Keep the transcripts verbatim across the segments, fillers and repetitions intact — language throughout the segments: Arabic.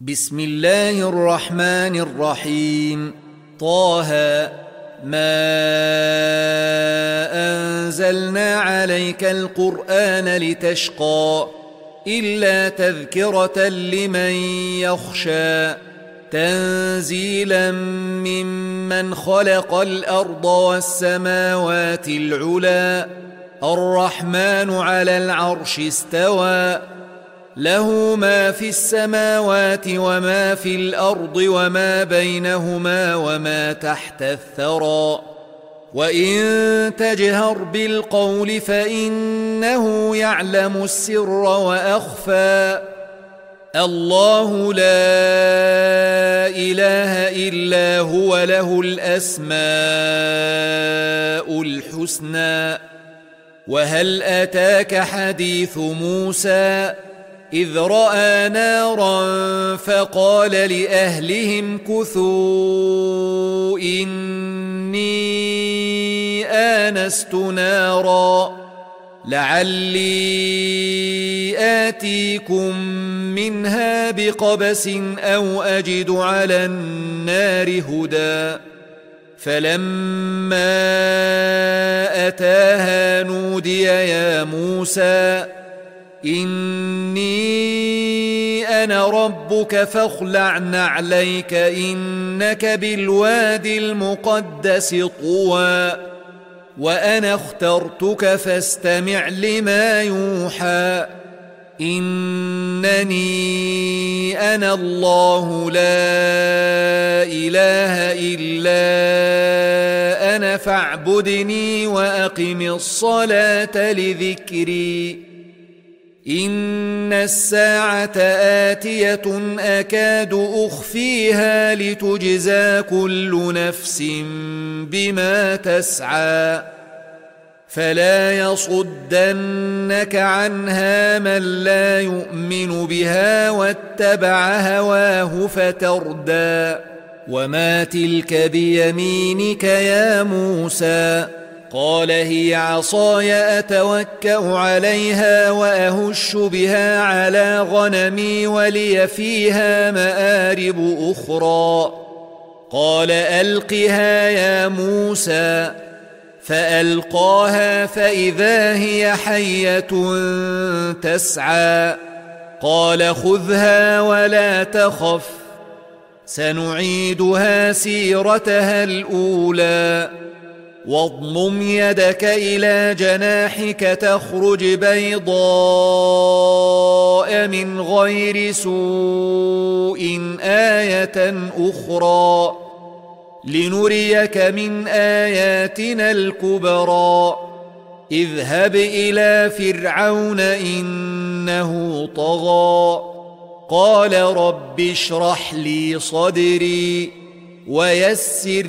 بسم الله الرحمن الرحيم. طه ما أنزلنا عليك القرآن لتشقى إلا تذكرة لمن يخشى تنزيلا ممن خلق الأرض والسماوات العلى الرحمن على العرش استوى له ما في السماوات وما في الأرض وما بينهما وما تحت الثرى وإن تجهر بالقول فإنه يعلم السر وأخفى الله لا إله إلا هو له الأسماء الحسنى. وهل أتاك حديث موسى إذ رأى نارا فقال لأهلهم كثوا إني آنست نارا لعلي آتيكم منها بقبس أو أجد على النار هدى فلما أتاها نودي يا موسى إني أنا ربك فاخلع نعليك إنك بالوادي المقدس طوى وأنا اخترتك فاستمع لما يوحى إنني أنا الله لا إله إلا أنا فاعبدني وأقم الصلاة لذكري إن الساعة آتية أكاد أخفيها لتجزى كل نفس بما تسعى فلا يصدنك عنها من لا يؤمن بها واتبع هواه فتردى وما تلك بيمينك يا موسى قال هي عصاي أتوكأ عليها وأهش بها على غنمي ولي فيها مآرب أخرى قال ألقها يا موسى فألقاها فإذا هي حية تسعى قال خذها ولا تخف سنعيدها سيرتها الأولى واضمم يدك إلى جناحك تخرج بيضاء من غير سوء آية أخرى لنريك من آياتنا الكبرى اذهب إلى فرعون إنه طغى قال رب اشرح لي صدري ويسر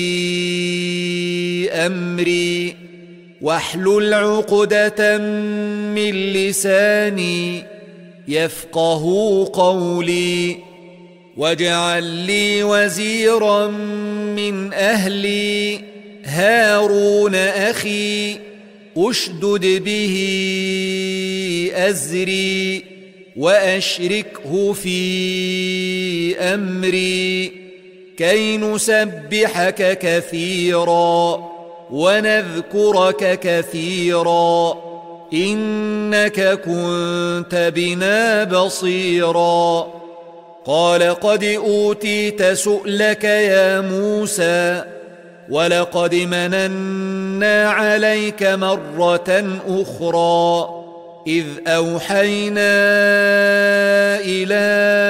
لي أمري واحلل عقدة من لساني يفقه قولي واجعل لي وزيرا من أهلي هارون أخي أشدد به أزري وأشركه في أمري كي نسبحك كثيرا ونذكرك كثيرا إنك كنت بنا بصيرا قال قد أوتيت سؤلك يا موسى ولقد مننا عليك مرة أخرى إذ أوحينا إلى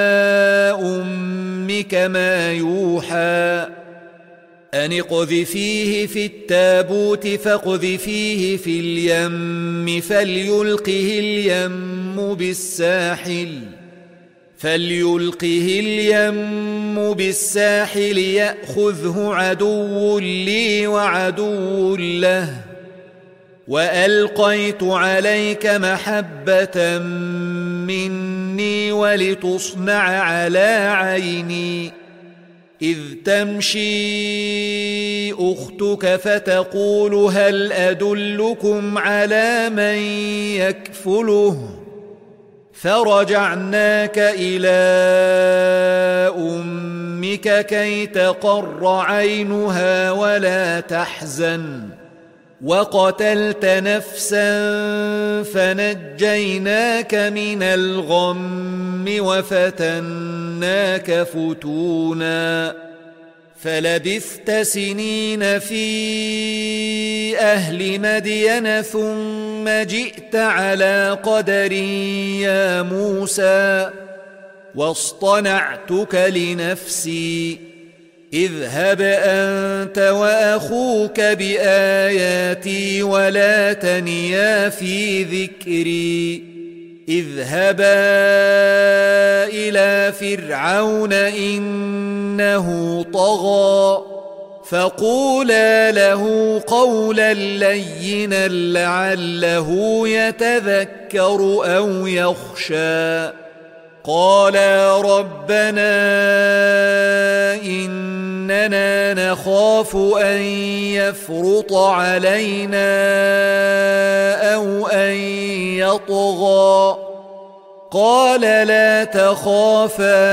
أمك ما يوحى أن اقذفيه في التابوت فاقذفيه في اليم فليلقه اليم بالساحل فليلقه اليم بالساحل يأخذه عدو لي وعدو له وألقيت عليك محبة مني ولتصنع على عيني إذ تمشي أختك فتقول هل أدلكم على من يكفله فرجعناك إلى أمك كي تقر عينها ولا تحزن وقتلت نفسا فنجيناك من الغم وفتناك فتونا فلبثت سنين في أهل مدين ثم جئت على قدر يا موسى واصطنعتك لنفسي اذهب أنت وأخوك بآياتي ولا تنيا في ذكري اذهبا إلى فرعون إنه طغى فقولا له قولا لينا لعله يتذكر أو يخشى قالا ربنا إننا نخاف أن يفرط علينا أو أن يطغى قال لا تخافا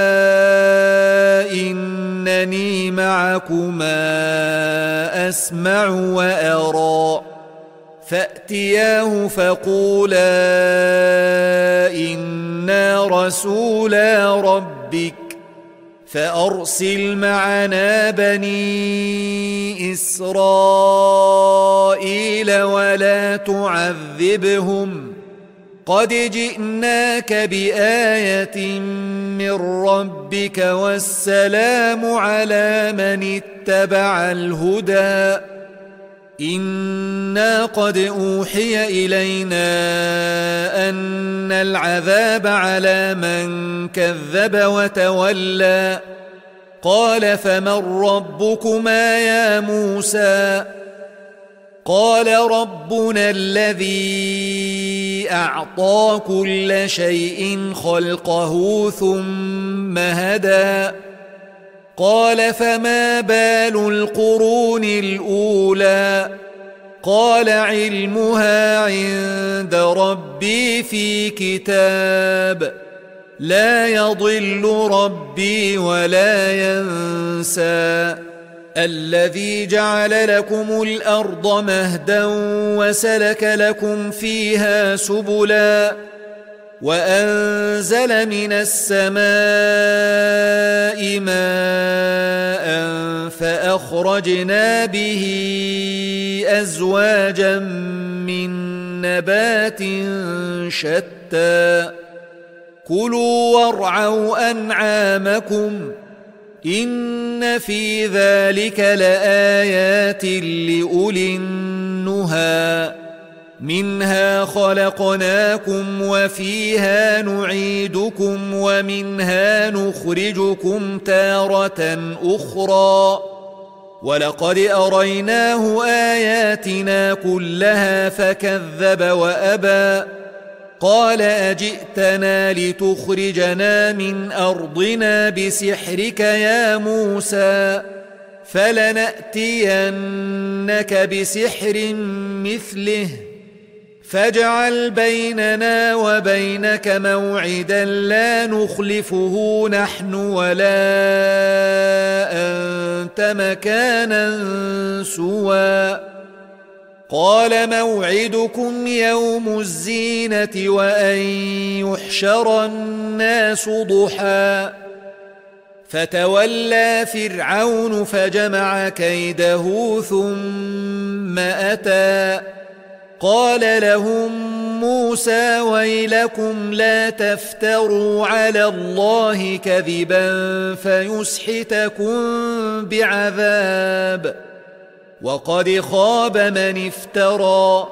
إنني معكما أسمع وأرى فأتياه فقولا إنا رسولا ربك فأرسل معنا بني إسرائيل ولا تعذبهم قد جئناك بآية من ربك والسلام على من اتبع الهدى إنا قد أوحي إلينا أن العذاب على من كذب وتولى قال فمن ربكما يا موسى قال ربنا الذي أعطى كل شيء خلقه ثم هدى قال فما بال القرون الأولى قال علمها عند ربي في كتاب لا يضل ربي ولا ينسى الذي جعل لكم الأرض مهدا وسلك لكم فيها سبلا وأنزل من السماء ماء فأخرجنا به أزواجا من نبات شتى كلوا وارعوا أنعامكم إن في ذلك لآيات لأولي النهى منها خلقناكم وفيها نعيدكم ومنها نخرجكم تارة أخرى ولقد أريناه آياتنا كلها فكذب وأبى قال أجئتنا لتخرجنا من أرضنا بسحرك يا موسى فلنأتينك بسحر مثله فاجعل بيننا وبينك موعدا لا نخلفه نحن ولا أنت مكانا سوى قال موعدكم يوم الزينة وأن يحشر الناس ضحى فتولى فرعون فجمع كيده ثم أتى قال لهم موسى ويلكم لا تفتروا على الله كذبا فيسحتكم بعذاب وقد خاب من افترى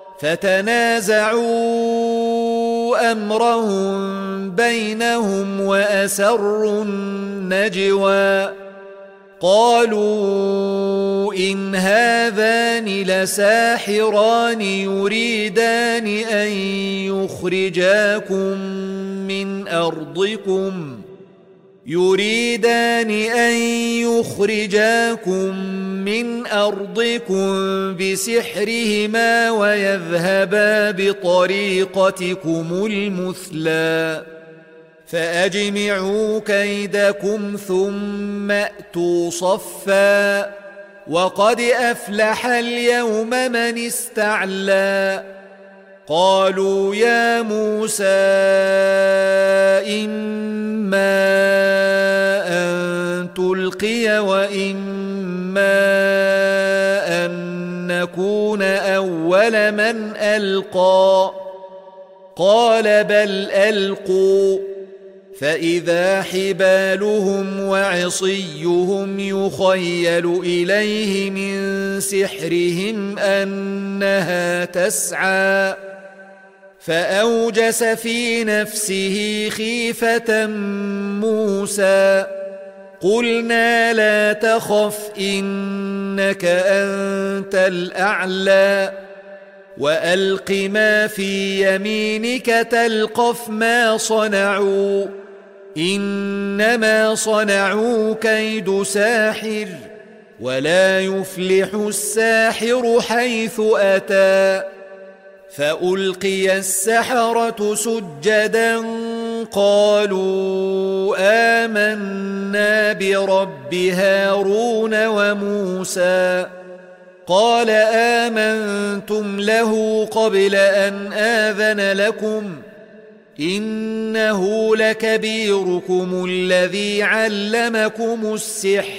فتنازعوا أمرهم بينهم وأسروا النجوى قالوا إن هذان لساحران يريدان أن يخرجاكم من أرضكم يريدان أن يخرجاكم من أرضكم بسحرهما ويذهبا بطريقتكم المثلى فأجمعوا كيدكم ثم أتوا صفا وقد أفلح اليوم من استعلى قالوا يا موسى إما أن تلقي وإما أن نكون أول من ألقى قال بل ألقوا فإذا حبالهم وعصيهم يخيل إليه من سحرهم أنها تسعى فأوجس في نفسه خيفة موسى قلنا لا تخف إنك أنت الأعلى وألق ما في يمينك تلقف ما صنعوا إنما صنعوا كيد ساحر ولا يفلح الساحر حيث أتى فألقي السحرة سجدا قالوا آمنا برب هارون وموسى قال آمنتم له قبل أن آذن لكم إنه لكبيركم الذي علمكم السحر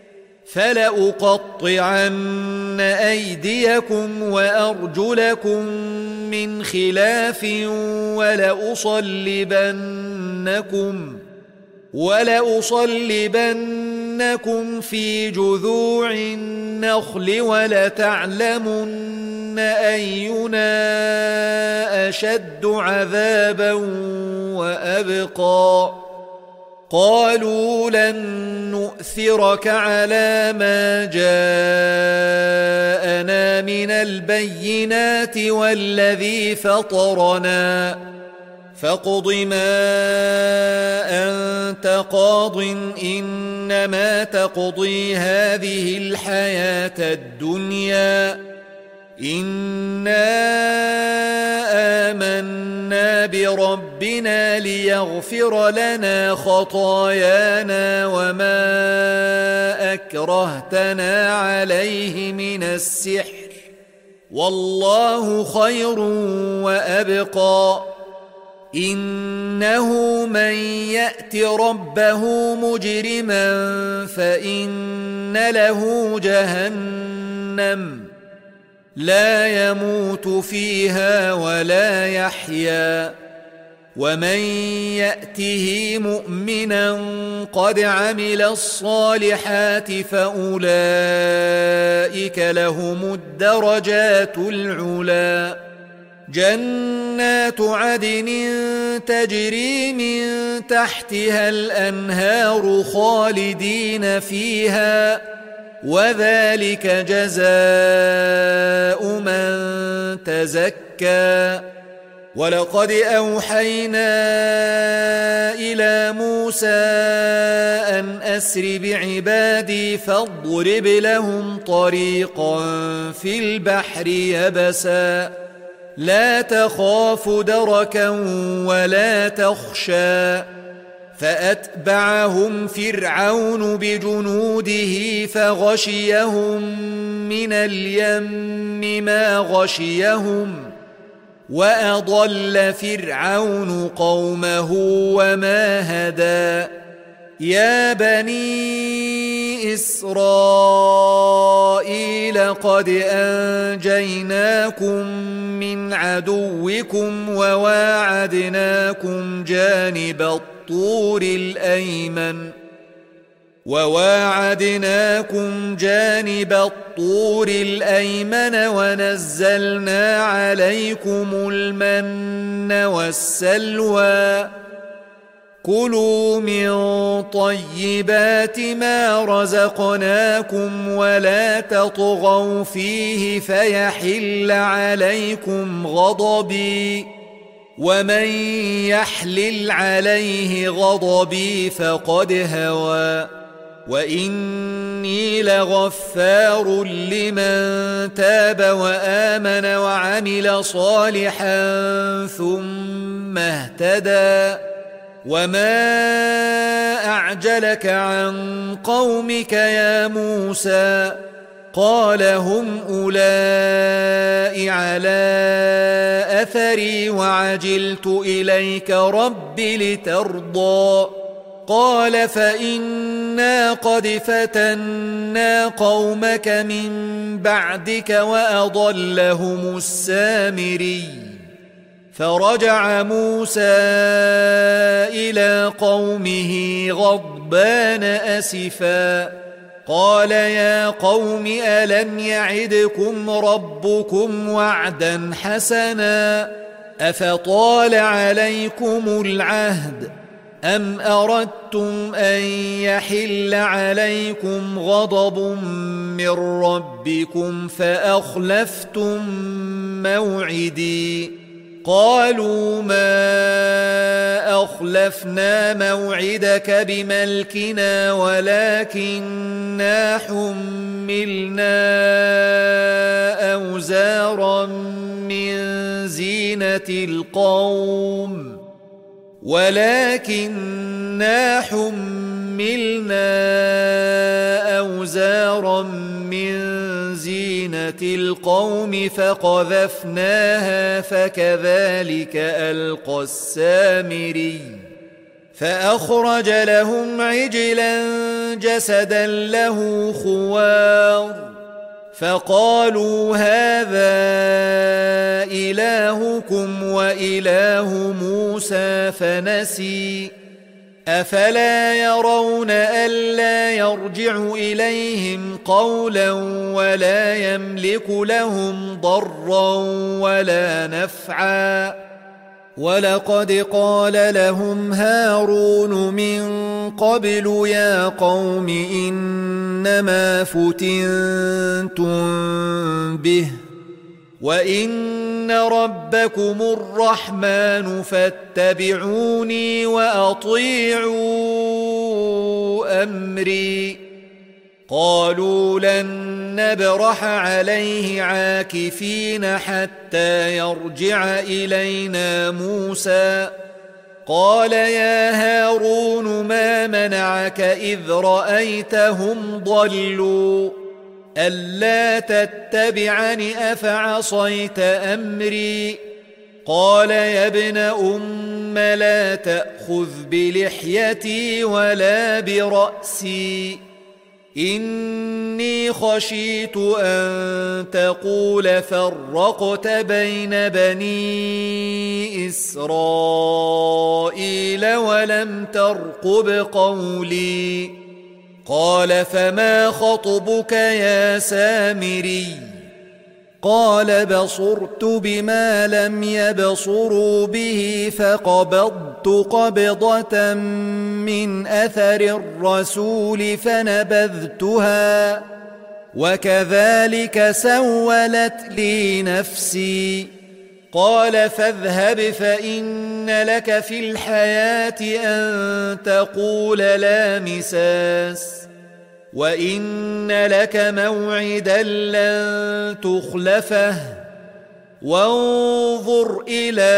فلأقطعن أيديكم وأرجلكم من خلاف ولأصلبنكم ولأصلبنكم في جذوع النخل ولتعلمن أينا أشد عذابا وأبقى قالوا لن نؤثرك على ما جاءنا من البينات والذي فطرنا فاقض ما أنت قاض إنما تقضي هذه الحياة الدنيا إنا آمنا بربنا ليغفر لنا خطايانا وما أكرهتنا عليه من السحر والله خير وأبقى إنه من يأت ربه مجرما فإن له جهنم لا يموت فيها ولا يحيا ومن يأته مؤمنا قد عمل الصالحات فأولئك لهم الدرجات العلى جنات عدن تجري من تحتها الأنهار خالدين فيها وذلك جزاء من تزكى ولقد أوحينا إلى موسى أن أسر بعبادي فاضرب لهم طريقا في البحر يبسا لا تخاف دركا ولا تخشى فأتبعهم فرعون بجنوده فغشيهم من اليم ما غشيهم وأضل فرعون قومه وما هدى يا بني إسرائيل قد أنجيناكم من عدوكم وواعدناكم جانب الطور الأيمن وواعدناكم جانب الطور الأيمن ونزلنا عليكم المن والسلوى كلوا من طيبات ما رزقناكم ولا تطغوا فيه فيحل عليكم غضبي ومن يحلل عليه غضبي فقد هوى وإني لغفار لمن تاب وآمن وعمل صالحا ثم اهتدى وما أعجلك عن قومك يا موسى قال هم أولئك على أثري وعجلت إليك رب لترضى قال فإنا قد فتنا قومك من بعدك وأضلهم السامري فرجع موسى إلى قومه غضبان أسفا قال يا قوم ألم يعدكم ربكم وعدا حسنا أفطال عليكم العهد أم أردتم أن يحل عليكم غضب من ربكم فأخلفتم موعدي قالوا ما أخلفنا موعدك بملكنا ولكننا حملنا أوزارا من زينة القوم ولكننا حملنا أوزارا من زينة القوم فقذفناها فكذلك ألقى السامري فأخرج لهم عجلا جسدا له خوار فقالوا هذا إلهكم وإله موسى فنسي أفلا يرون ألا يرجع إليهم قولا ولا يملك لهم ضرا ولا نفعا ولقد قال لهم هارون من قبل يا قوم إنما فتنتم به وإن ربكم الرحمن فاتبعوني وأطيعوا أمري قالوا لن نبرح عليه عاكفين حتى يرجع إلينا موسى قال يا هارون ما منعك إذ رأيتهم ضلوا ألا تتبعني أفعصيت أمري قال يا ابن أم لا تأخذ بلحيتي ولا برأسي إني خشيت أن تقول فرقت بين بني إسرائيل ولم ترقب قولي قال فما خطبك يا سامري قال بصرت بما لم يبصروا به فقبضت قبضة من أثر الرسول فنبذتها وكذلك سولت لي نفسي قال فاذهب فإن لك في الحياة أن تقول لا مساس وإن لك موعدا لن تخلفه وانظر إلى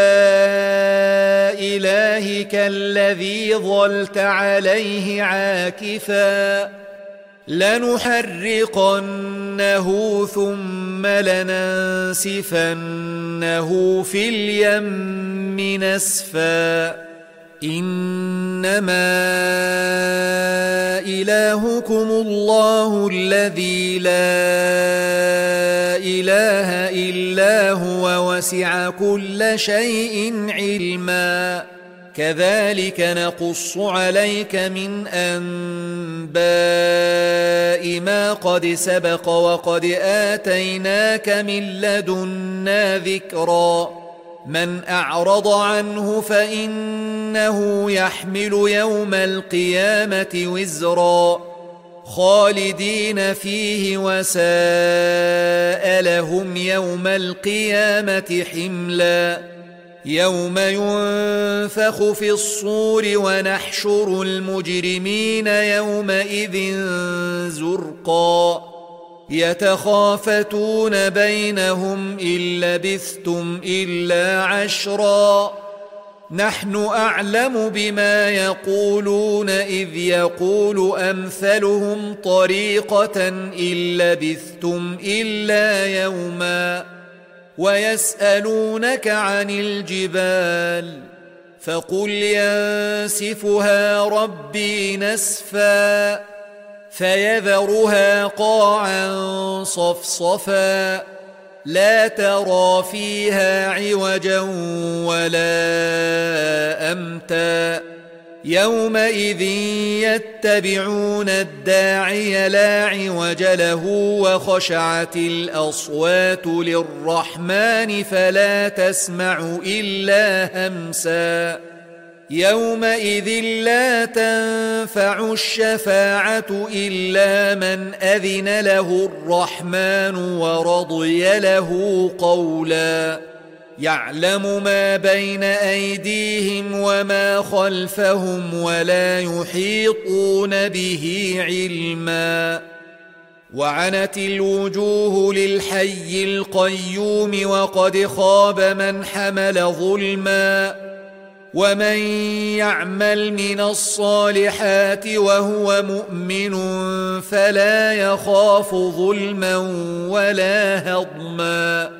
إلهك الذي ظلت عليه عاكفا لنحرقنه ثم لننسفنه في اليم نسفا إنما إلهكم الله الذي لا إله إلا هو وسع كل شيء علما كذلك نقص عليك من أنباء ما قد سبق وقد آتيناك من لدنا ذكرا من أعرض عنه فإنه يحمل يوم القيامة وزرا خالدين فيه وساء لهم يوم القيامة حملا يوم ينفخ في الصور ونحشر المجرمين يومئذ زرقا يتخافتون بينهم إن لبثتم إلا عشرا نحن أعلم بما يقولون إذ يقول أمثلهم طريقة إن لبثتم إلا يوما ويسألونك عن الجبال فقل ينسفها ربي نسفا فيذرها قاعا صفصفا لا ترى فيها عوجا ولا أمتا يومئذ يتبعون الداعي لا عوج له وخشعت الأصوات للرحمن فلا تسمع إلا همسا يومئذ لا تنفع الشفاعة إلا من أذن له الرحمن ورضي له قولا يعلم ما بين أيديهم وما خلفهم ولا يحيطون به علما وعنت الوجوه للحي القيوم وقد خاب من حمل ظلما ومن يعمل من الصالحات وهو مؤمن فلا يخاف ظلما ولا هضما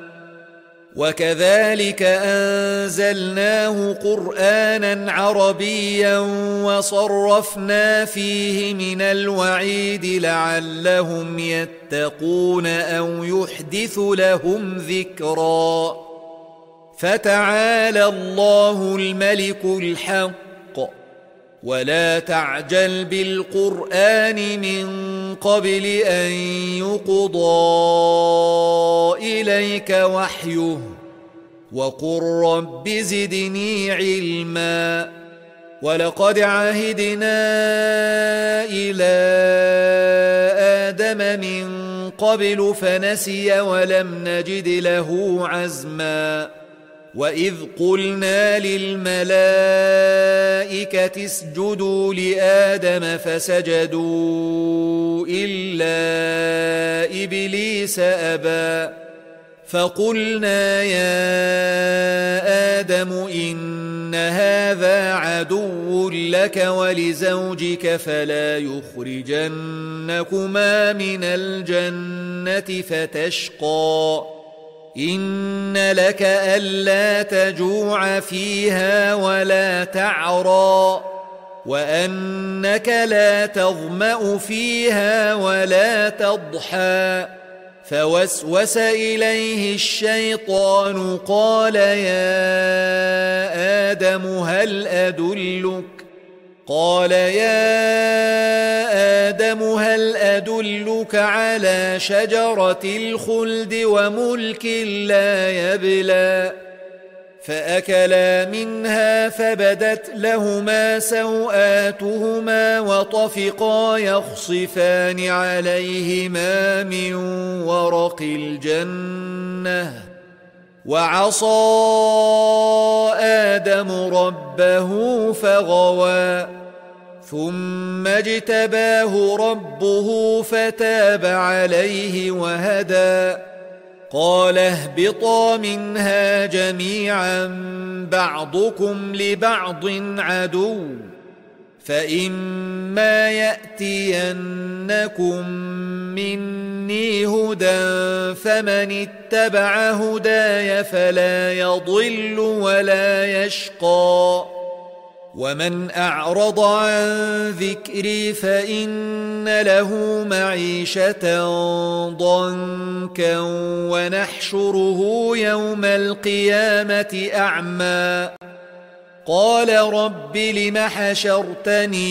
وكذلك أنزلناه قرآنا عربيا وصرفنا فيه من الوعيد لعلهم يتقون أو يحدث لهم ذكرا فتعالى الله الملك الحق ولا تعجل بالقرآن من قبل أن يقضى إليك وحيه وقل رب زدني علما ولقد عهدنا إلى آدم من قبل فنسي ولم نجد له عزما وإذ قلنا للملائكة اسجدوا لآدم فسجدوا إلا إبليس أبى فقلنا يا آدم إن هذا عدو لك ولزوجك فلا يخرجنكما من الجنة فتشقى إن لك ألا تجوع فيها ولا تعرى وأنك لا تظمأ فيها ولا تضحى فوسوس إليه الشيطان قال يا آدم هل أدلك قال يا آدم هل أدلك على شجرة الخلد وملك لا يبلى فأكلا منها فبدت لهما سوآتهما وطفقا يخصفان عليهما من ورق الجنة وعصى آدم ربه فغوى ثم اجتباه ربه فتاب عليه وهدى قال اهبطا منها جميعا بعضكم لبعض عدو فإما يأتينكم مني هدى فمن اتبع هداي فلا يضل ولا يشقى ومن أعرض عن ذكري فإن له معيشة ضنكا ونحشره يوم القيامة أعمى قال رب لم حشرتني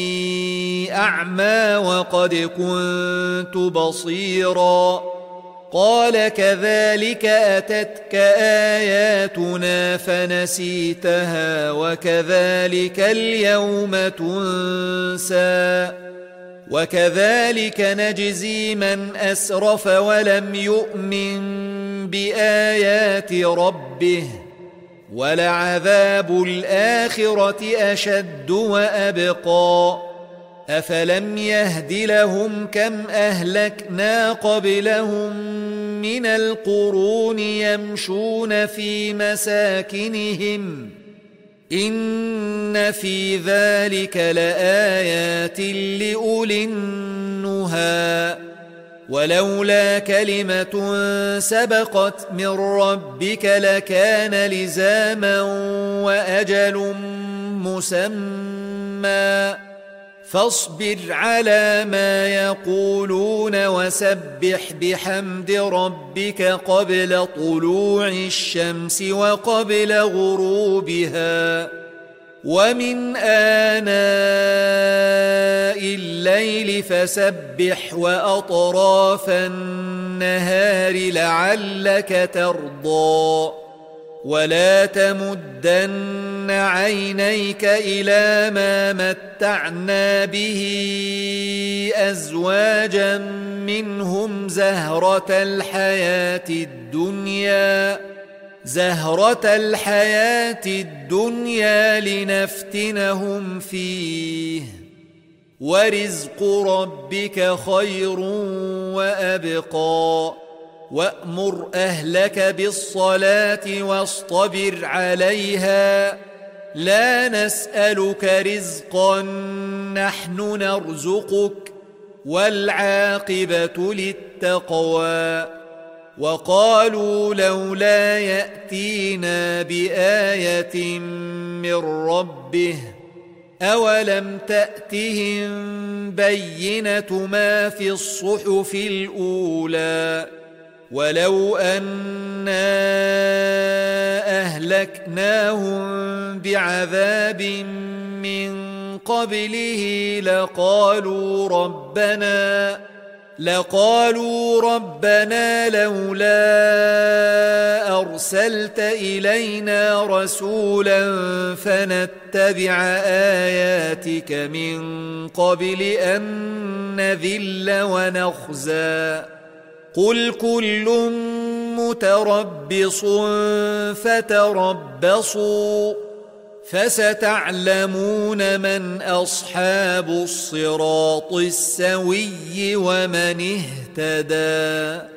أعمى وقد كنت بصيرا قال كذلك أتتك آياتنا فنسيتها وكذلك اليوم تنسى وكذلك نجزي من أسرف ولم يؤمن بآيات ربه ولعذاب الآخرة أشد وأبقى أفلم يهد لهم كم أهلكنا قبلهم من القرون يمشون في مساكنهم إن في ذلك لآيات لأولي النهى ولولا كلمة سبقت من ربك لكان لزاما وأجل مسمى فاصبر على ما يقولون وسبح بحمد ربك قبل طلوع الشمس وقبل غروبها ومن آناء الليل فسبح وأطراف النهار لعلك ترضى ولا تمدن عينيك إلى ما متعنا به أزواجا منهم زهرة الحياة الدنيا زهرة الحياة الدنيا لنفتنهم فيه ورزق ربك خير وأبقى وأمر أهلك بالصلاة واصطبر عليها لا نسألك رزقا نحن نرزقك والعاقبة للتقوى وقالوا لولا يأتينا بآية من ربه أولم تأتهم بينة ما في الصحف الأولى ولو أنا أهلكناهم بعذاب من قبله لقالوا ربنا لقالوا ربنا لولا أرسلت إلينا رسولا فنتبع آياتك من قبل أن نذل ونخزى قل كل متربص فتربصوا فستعلمون من أصحاب الصراط السوي ومن اهتدى.